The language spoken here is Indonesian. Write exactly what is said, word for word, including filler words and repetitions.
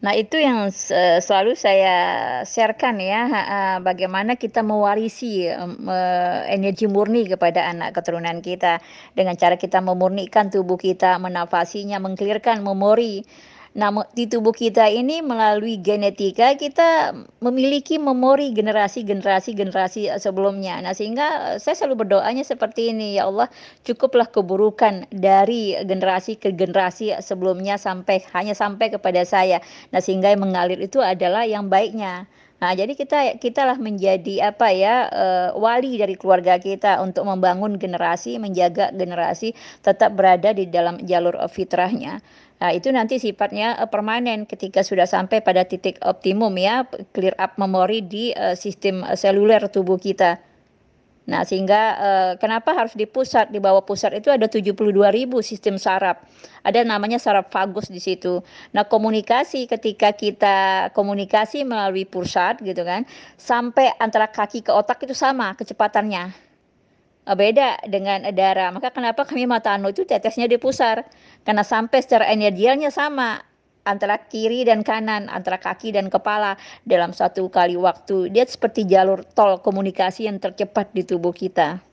Nah, itu yang se selalu saya share-kan ya, heeh, bagaimana kita mewarisi, mmm, eee, energi murni kepada anak keturunan kita, dengan cara kita memurnikan tubuh kita, menafasinya, meng-clear-kan memori. Nah, me di tubuh kita ini melalui genetika kita memiliki memori generasi-generasi generasi, eee, sebelumnya. Nah, sehingga, eee, saya selalu berdoanya seperti ini, "Ya Allah, cukuplah keburukan dari generasi ke generasi sebelumnya sampai hanya sampai kepada saya." Nah, sehingga yang mengalir itu adalah yang baiknya. Nah, jadi kita kitalah menjadi apa ya, eee, wali dari keluarga kita untuk membangun generasi, menjaga generasi tetap berada di dalam jalur, eee, fitrahnya. Nah, itu nanti sifatnya, eee, permanen ketika sudah sampai pada titik optimum ya, p clear up memori di, eee, sistem, eee, seluler tubuh kita. Nah, sehingga, eee, kenapa harus di pusat, di bawah pusat itu ada tujuh puluh dua ribu sistem saraf. Ada namanya saraf vagus di situ. Nah, komunikasi ketika kita komunikasi melalui pusat gitu kan, sampai antara kaki ke otak itu sama kecepatannya. Eee, beda dengan, eee, darah. Maka kenapa kami Matano itu tetesnya di pusar, karena sampai secara energialnya sama antara kiri dan kanan, antara kaki dan kepala dalam satu kali waktu. Dia seperti jalur tol komunikasi yang tercepat di tubuh kita.